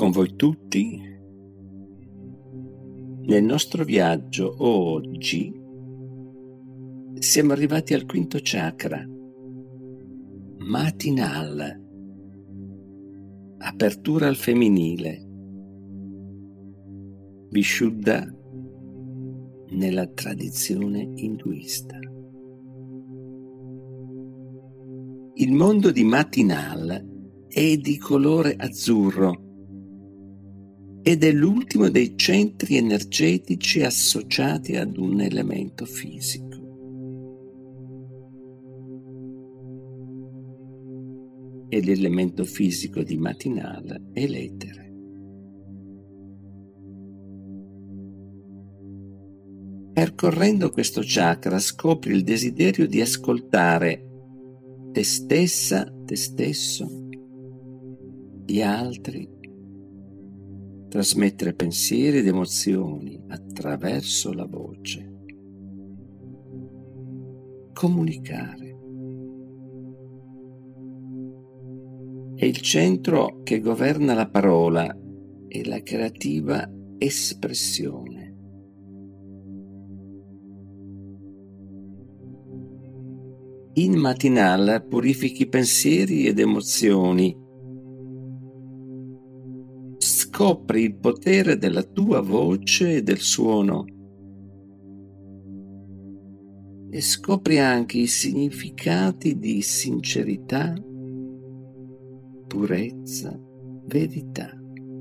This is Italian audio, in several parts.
con voi tutti nel nostro viaggio. Oggi siamo arrivati al quinto chakra, Matinal, apertura al femminile, Vishuddha nella tradizione induista. Il mondo di Matinal è di colore azzurro ed è l'ultimo dei centri energetici associati ad un elemento fisico. E l'elemento fisico di Matinal è l'etere. Percorrendo questo chakra scopri il desiderio di ascoltare te stessa, te stesso, gli altri, trasmettere pensieri ed emozioni attraverso la voce, comunicare. È il centro che governa la parola e la creativa espressione. In Matinal purifichi pensieri ed emozioni. Scopri il potere della tua voce e del suono. E scopri anche i significati di sincerità, purezza, verità.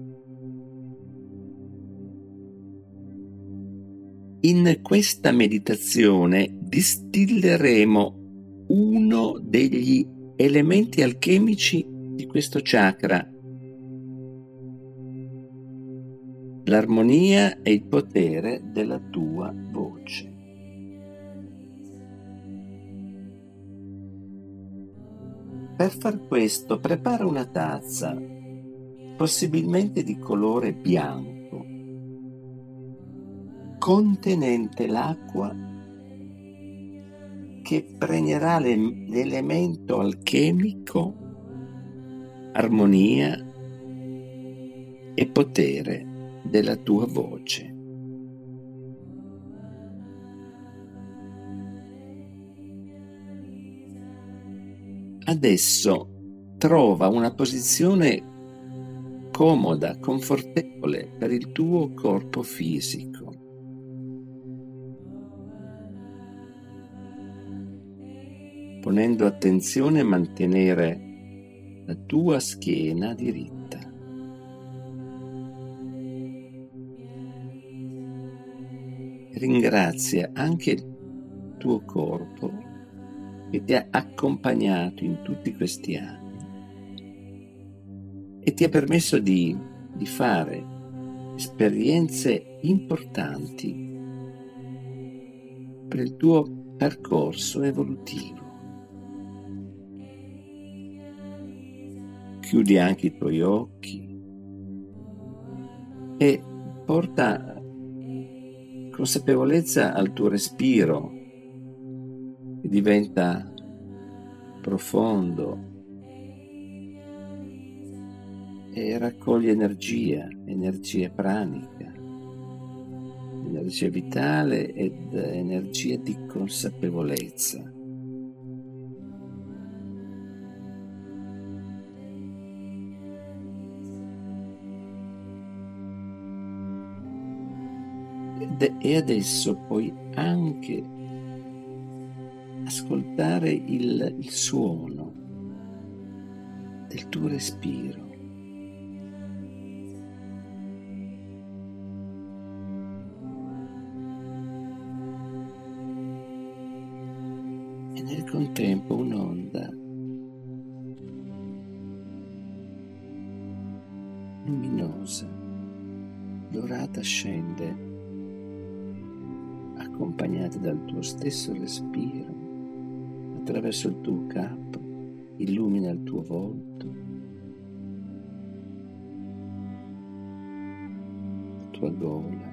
In questa meditazione distilleremo uno degli elementi alchemici di questo chakra, l'armonia e il potere della tua voce. Per far questo, prepara una tazza, possibilmente di colore bianco, contenente l'acqua che pregnerà l'elemento alchemico, armonia e potere della tua voce. Adesso trova una posizione comoda, confortevole per il tuo corpo fisico. Ponendo attenzione a mantenere la tua schiena diritta. Ringrazia anche il tuo corpo che ti ha accompagnato in tutti questi anni e ti ha permesso di fare esperienze importanti per il tuo percorso evolutivo. Chiudi anche i tuoi occhi e porta consapevolezza al tuo respiro, che diventa profondo e raccoglie energia pranica, energia vitale ed energia di consapevolezza. E adesso puoi anche ascoltare il suono del tuo respiro. E nel contempo un'onda luminosa, dorata scende, accompagnata dal tuo stesso respiro, attraverso il tuo capo, illumina il tuo volto, la tua gola,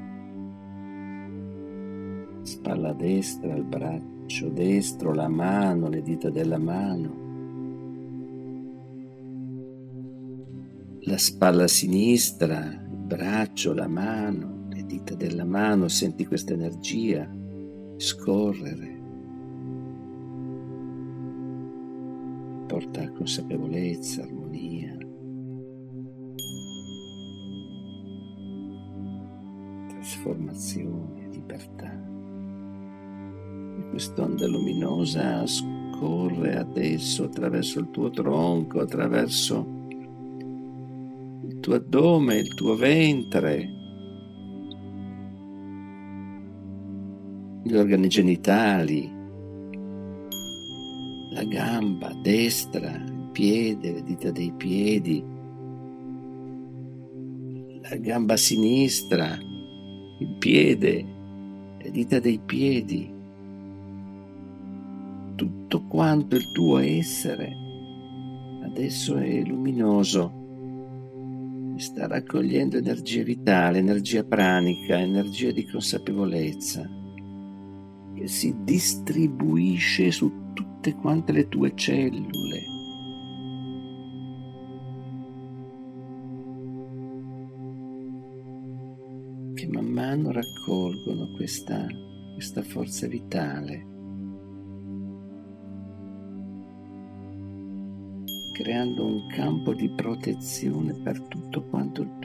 spalla destra, il braccio destro, la mano, le dita della mano, la spalla sinistra, il braccio, la mano, le dita della mano, senti questa energia scorrere, porta consapevolezza, armonia, trasformazione, libertà. E quest'onda luminosa scorre adesso attraverso il tuo tronco, attraverso il tuo addome, il tuo ventre, gli organi genitali, la gamba destra, il piede, le dita dei piedi, la gamba sinistra, il piede, le dita dei piedi, tutto quanto il tuo essere adesso è luminoso, sta raccogliendo energia vitale, energia pranica, energia di consapevolezza che si distribuisce su tutte quante le tue cellule. Che man mano raccolgono questa forza vitale, creando un campo di protezione per tutto quanto il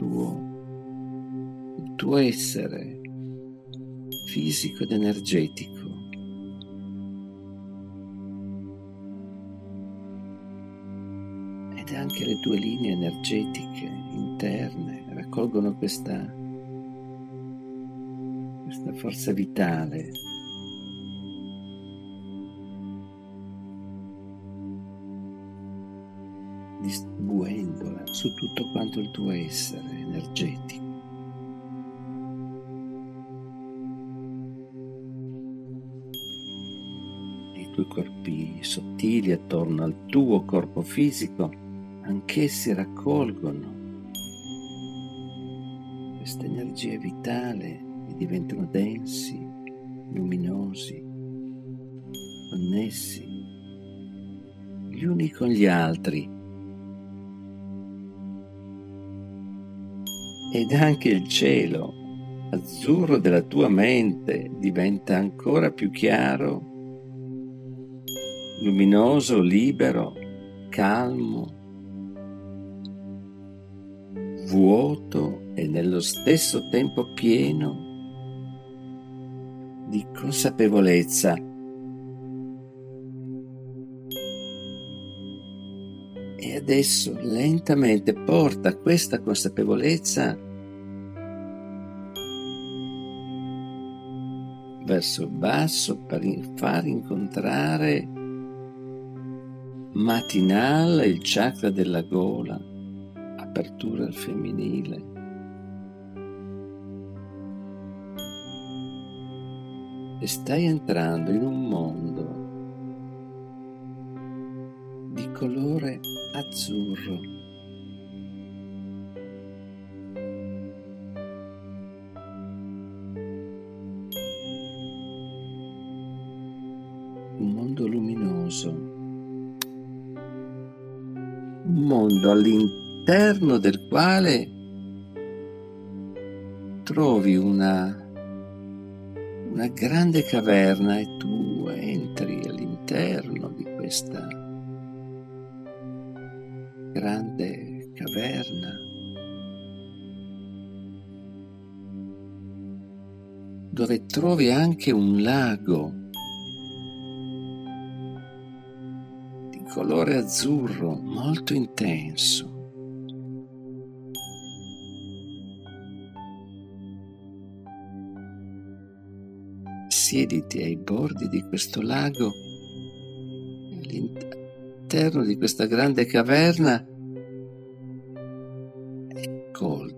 tuo essere fisico ed energetico. Ed anche le tue linee energetiche interne raccolgono questa forza vitale, distribuendola su tutto quanto il tuo essere energetico. I tuoi corpi sottili attorno al tuo corpo fisico, anch'essi raccolgono questa energia vitale e diventano densi, luminosi, connessi gli uni con gli altri. Ed anche il cielo azzurro della tua mente diventa ancora più chiaro, luminoso, libero, calmo, vuoto e nello stesso tempo pieno di consapevolezza. E adesso lentamente porta questa consapevolezza verso il basso per far incontrare Matinal, il chakra della gola, apertura al femminile. E stai entrando in un mondo di colore azzurro. Un mondo luminoso, un mondo all'interno del quale trovi una grande caverna e tu entri all'interno di questa grande caverna dove trovi anche un lago di colore azzurro molto intenso. Siediti ai bordi di questo lago, all'interno di questa grande caverna, e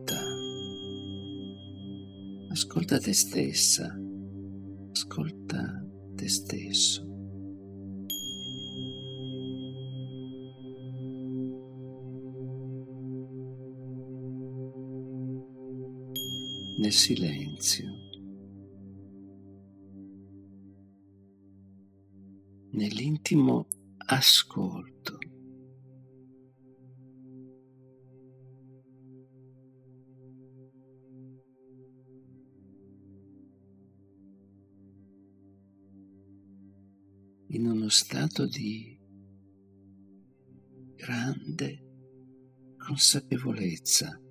ascolta te stessa, ascolta te stesso. Nel silenzio, nell'intimo ascolto. in uno stato di grande consapevolezza.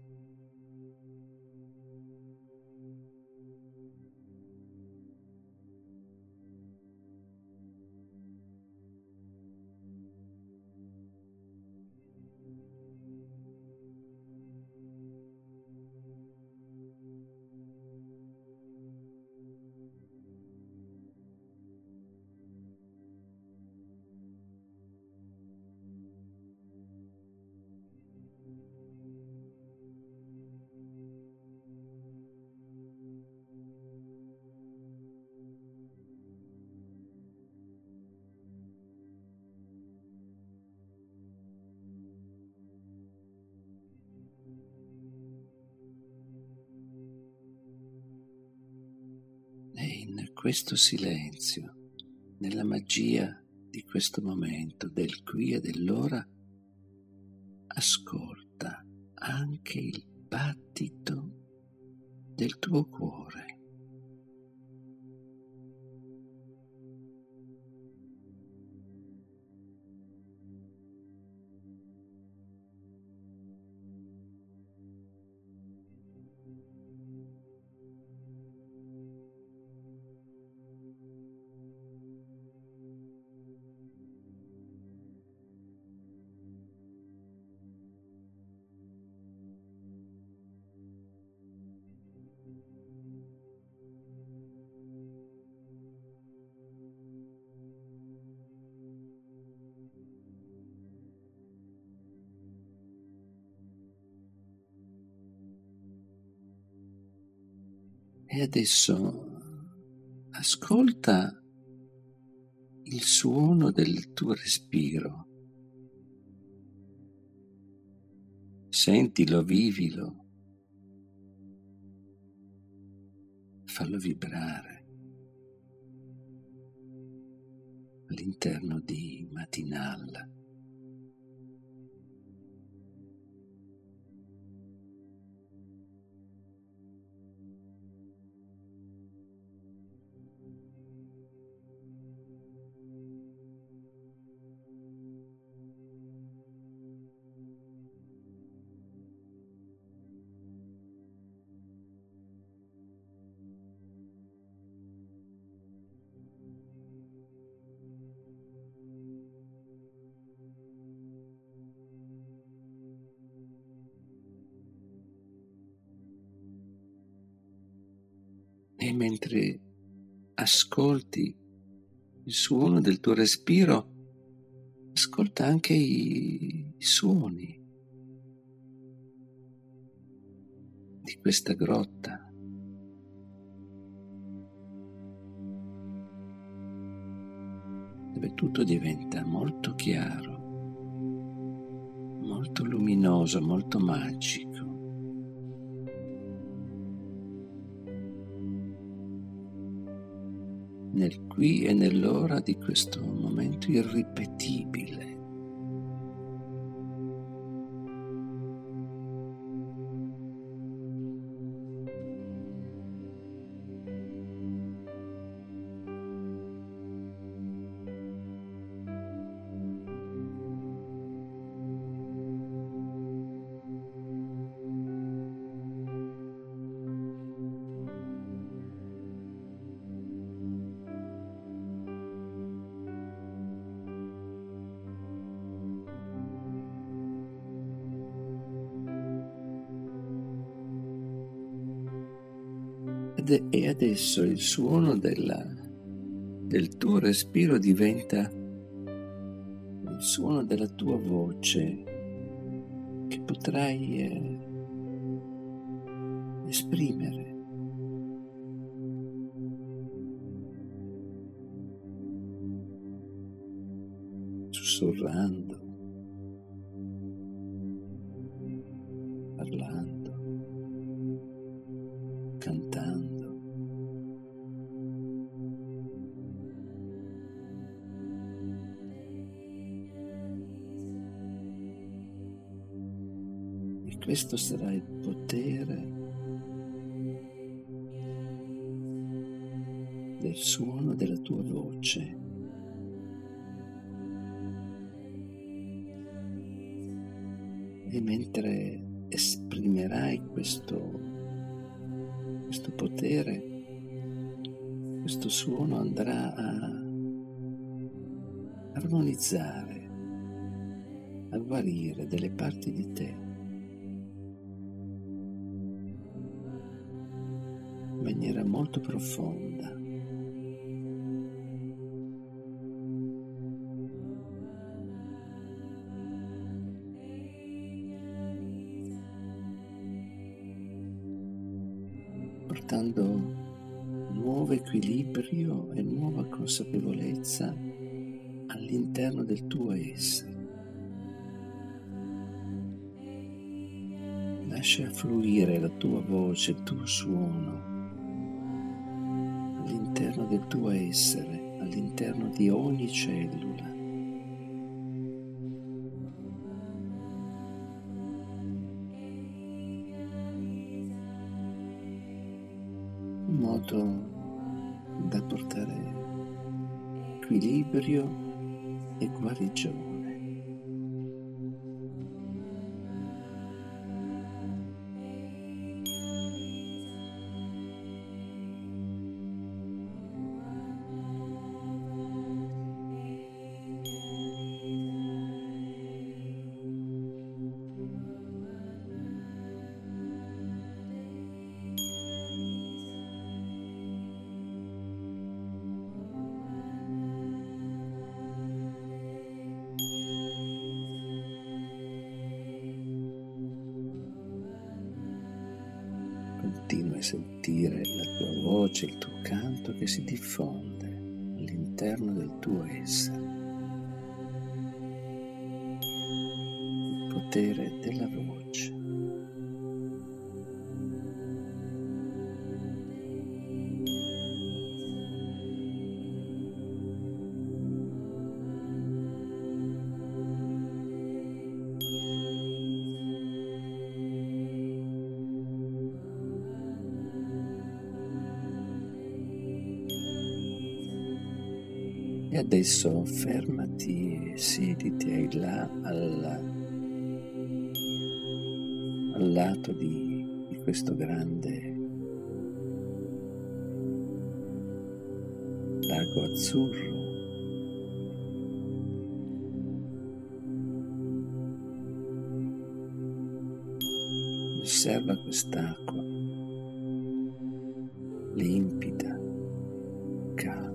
E in questo silenzio, nella magia di questo momento, del qui e dell'ora, ascolta anche il battito del tuo cuore. E adesso ascolta il suono del tuo respiro. Sentilo, vivilo, fallo vibrare all'interno di Matinal. E mentre ascolti il suono del tuo respiro, ascolta anche i suoni di questa grotta. Dove tutto diventa molto chiaro, molto luminoso, molto magico. Nel qui e nell'ora di questo momento irripetibile. E adesso il suono del tuo respiro diventa il suono della tua voce che potrai esprimere. Sussurrando, parlando, cantando. E questo sarà il potere del suono della tua voce. E mentre esprimerai questo potere, questo suono andrà a armonizzare, a guarire delle parti di te in maniera molto profonda. Portando nuovo equilibrio e nuova consapevolezza all'interno del tuo essere. Lascia fluire la tua voce, il tuo suono all'interno del tuo essere, all'interno di ogni cellula. In modo da portare equilibrio e guarigione. Continua a sentire la tua voce, il tuo canto che si diffonde all'interno del tuo essere. Il potere della voce. E adesso fermati e siediti là al lato di questo grande lago azzurro. Osserva quest'acqua limpida, calma.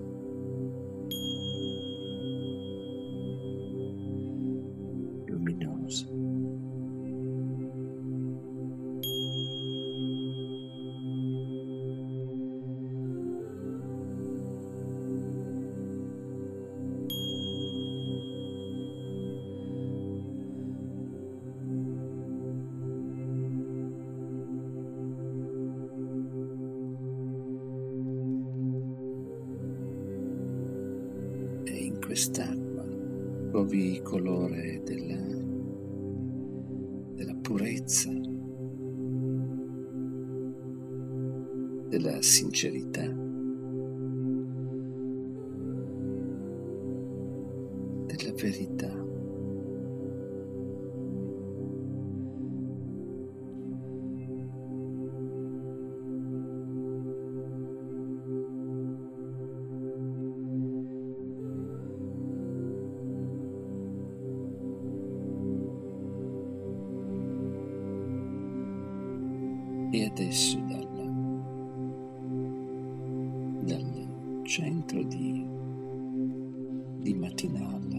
Luminosa. E in quest'acqua trovi il colore della purezza, della sincerità, della verità. E adesso dal centro di Matinalla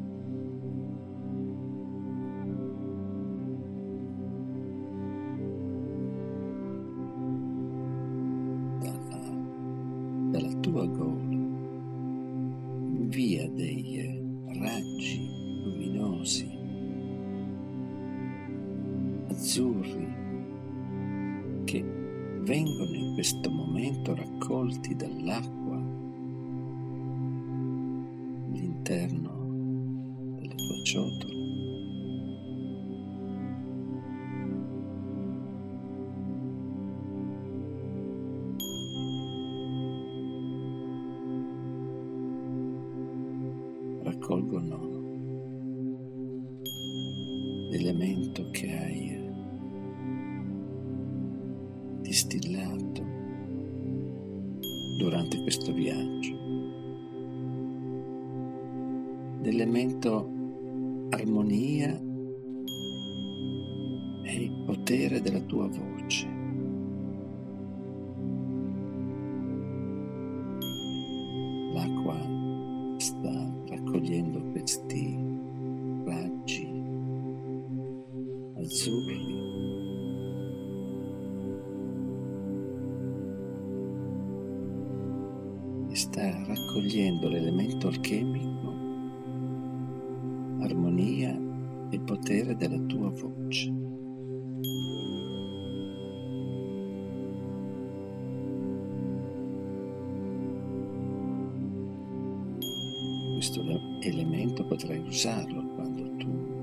dalla tua gola invia dei raggi luminosi azzurri che vengono in questo momento raccolti dall'acqua all'interno della tua ciotola. Raccolgono l'elemento che hai distillato durante questo viaggio, l'elemento armonia e il potere della tua voce. L'acqua sta raccogliendo questi raggi azzurri e sta raccogliendo l'elemento alchemico, armonia e potere della tua voce. Questo elemento potrai usarlo quando tu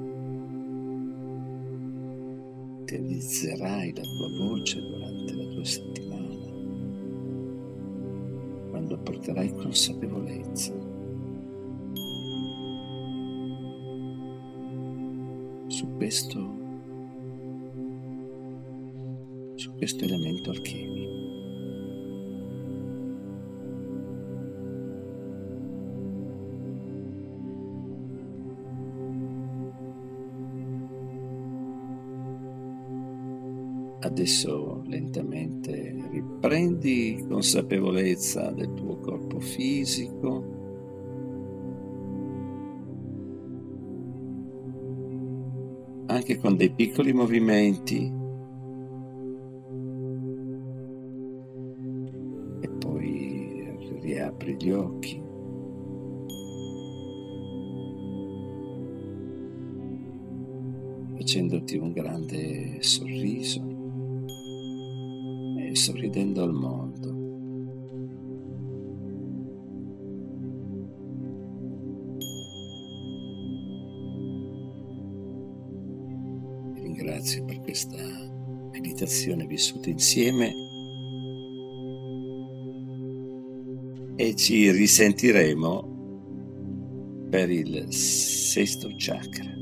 utilizzerai la tua voce durante la tua settimana, quando porterai consapevolezza su questo elemento alchemico. Adesso lentamente riprendi consapevolezza del tuo corpo fisico, anche con dei piccoli movimenti, e poi riapri gli occhi. Facendoti un grande sorriso e sorridendo al mondo. Ti ringrazio per questa meditazione vissuta insieme e ci risentiremo per il sesto chakra.